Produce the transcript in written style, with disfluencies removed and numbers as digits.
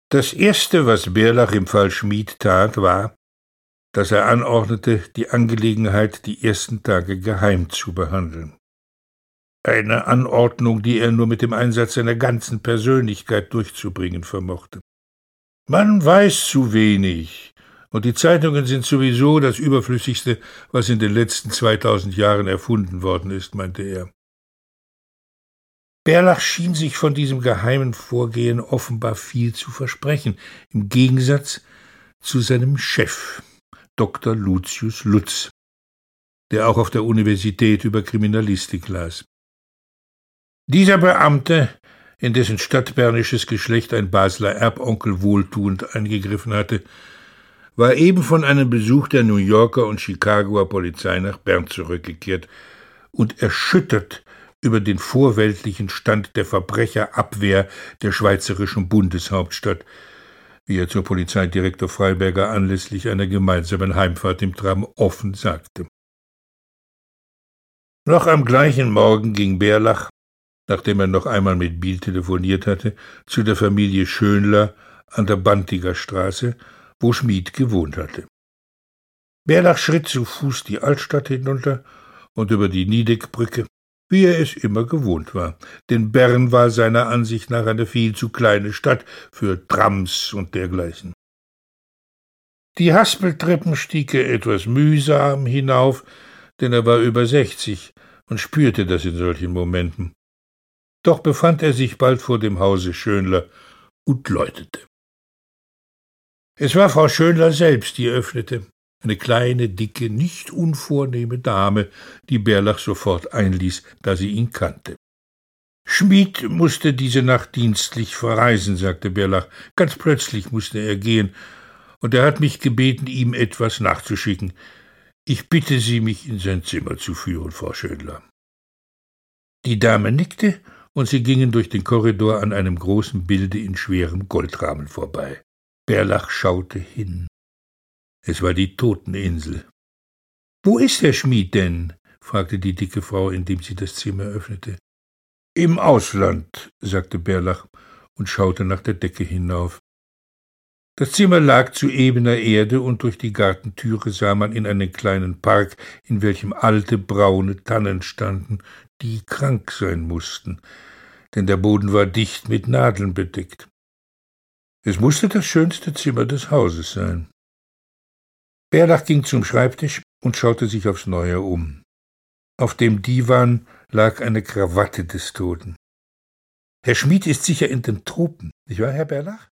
Das Erste, was Bärlach im Fall Schmid tat, war, dass er anordnete, die Angelegenheit die ersten Tage geheim zu behandeln. Eine Anordnung, die er nur mit dem Einsatz seiner ganzen Persönlichkeit durchzubringen vermochte. Man weiß zu wenig, und die Zeitungen sind sowieso das Überflüssigste, was in den letzten 2000 Jahren erfunden worden ist, meinte er. Bärlach schien sich von diesem geheimen Vorgehen offenbar viel zu versprechen, im Gegensatz zu seinem Chef, Dr. Lucius Lutz, der auch auf der Universität über Kriminalistik las. Dieser Beamte, in dessen stadtbernisches Geschlecht ein Basler Erbonkel wohltuend eingegriffen hatte, war eben von einem Besuch der New Yorker und Chicagoer Polizei nach Bern zurückgekehrt und erschüttert über den vorweltlichen Stand der Verbrecherabwehr der schweizerischen Bundeshauptstadt, wie er zur Polizeidirektor Freiberger anlässlich einer gemeinsamen Heimfahrt im Tram offen sagte. Noch am gleichen Morgen ging Bärlach, nachdem er noch einmal mit Biel telefoniert hatte, zu der Familie Schönler an der Bantiger Straße, wo Schmid gewohnt hatte. Bärlach schritt zu Fuß die Altstadt hinunter und über die Niedeckbrücke, wie er es immer gewohnt war, denn Bern war seiner Ansicht nach eine viel zu kleine Stadt für Trams und dergleichen. Die Haspeltreppen stieg er etwas mühsam hinauf, denn er war über 60 und spürte das in solchen Momenten. Doch befand er sich bald vor dem Hause Schönler und läutete. Es war Frau Schönler selbst, die öffnete, eine kleine, dicke, nicht unvornehme Dame, die Bärlach sofort einließ, da sie ihn kannte. Schmid musste diese Nacht dienstlich verreisen, sagte Bärlach. Ganz plötzlich musste er gehen, und er hat mich gebeten, ihm etwas nachzuschicken. Ich bitte Sie, mich in sein Zimmer zu führen, Frau Schönler. Die Dame nickte, und sie gingen durch den Korridor an einem großen Bilde in schwerem Goldrahmen vorbei. Bärlach schaute hin. Es war die Toteninsel. »Wo ist Herr Schmid denn?« fragte die dicke Frau, indem sie das Zimmer öffnete. »Im Ausland«, sagte Bärlach und schaute nach der Decke hinauf. Das Zimmer lag zu ebener Erde, und durch die Gartentüre sah man in einen kleinen Park, in welchem alte, braune Tannen standen, die krank sein mussten, denn der Boden war dicht mit Nadeln bedeckt. Es musste das schönste Zimmer des Hauses sein. Bärlach ging zum Schreibtisch und schaute sich aufs Neue um. Auf dem Diwan lag eine Krawatte des Toten. »Herr Schmid ist sicher in den Tropen, nicht wahr, Herr Bärlach?«